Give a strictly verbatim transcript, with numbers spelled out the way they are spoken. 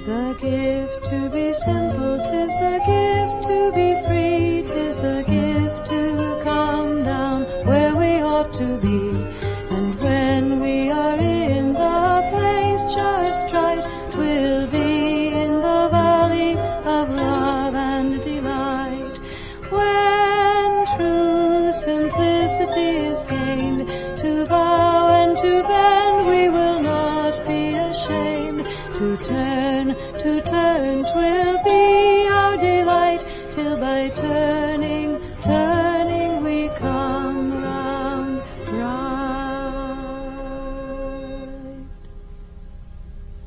the gift to be simple, 'tis the gift to be free, 'tis the gift to come down where we ought to be. And when we are in the place just right, 'twill be in the valley of love and delight. When true simplicity is gained, to bow and to bend we will not be ashamed. To turn, to turn, 'twill be our delight, till by turning